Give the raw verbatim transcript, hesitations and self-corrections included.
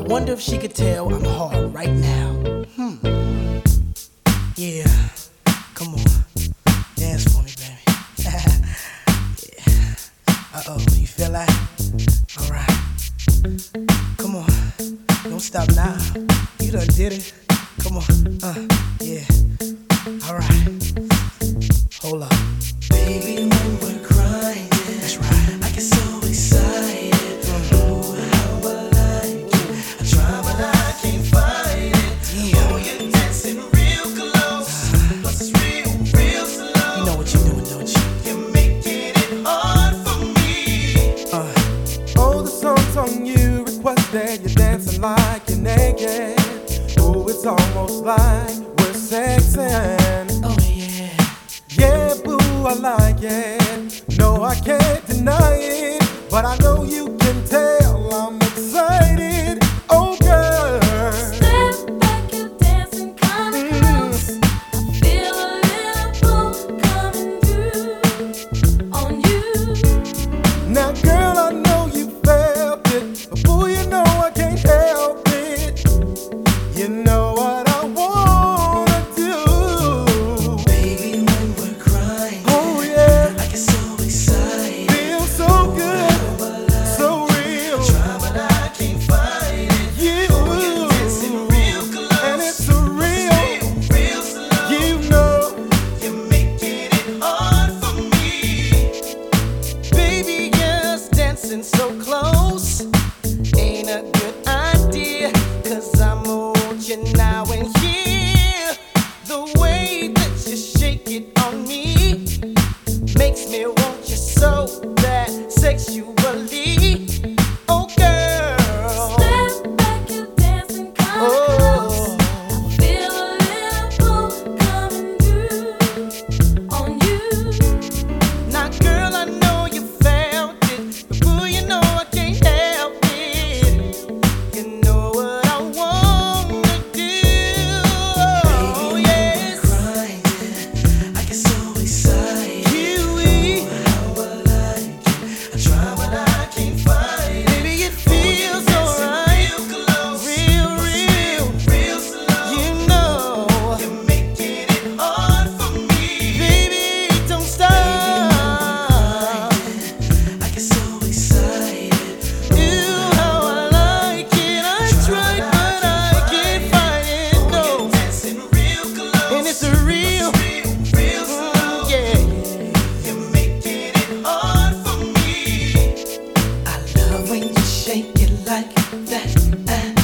wonder if she could tell I'm hard right now. Hmm. Yeah. Come on. Dance for me, baby. Yeah. Uh-oh. You feel that? All right. Come on. Don't stop now. You done did it. Come on. Uh. Yeah. All right. Hold up. Baby, when we're crying, that's right. I get so excited. Mm. Oh, how I like you. I try, but I can't fight it. Yeah. Oh, you're dancing real close. Uh, Plus it's real, real slow. You know what you're doing, don't you? You're making it hard for me. Uh. Oh, the song's on you. Requested you're dancing like you're naked. Oh, it's almost like we're sexing. Oh, yeah. Yeah, boo, I like it. No, I can't deny it. But I know you can tell I'm excited. Oh, girl. Step back, you're dancing kinda close. I feel a little pull coming through on you. Now, girl, I know you felt it. But boo, you know I can't help it. You know what I wanna do. Baby, when we're crying, Oh, yeah. I get so excited. Feel so good, so real. Try, but I can't fight it. You, You're dancing real close. and it's a real. Real, real slow. You know, You're making it hard for me. Baby, just dancing so close ain't a good idea. Cause I'm on you now and here. The way that you shake it on me makes me want you so bad sexually. Oh, girl. Step back, you're dancing kinda close. Oh. I feel a little pull coming through on you. Now, girl, I know you felt it, but boo, you know I can't help it. You know what I wanna do. Oh, yes. Crying, I get so excited. Kiwi, how I like it. I try, but I can't fight it. Baby, it feels alright. Real, real, real slow. You know you're making it hard for me. Baby, don't stop. I get so excited. Ooh, how I like it. I tried, but I can't fight it. No. And it's a real, mm, yeah. You're making it hard for me. I love when you shake it like that. Uh.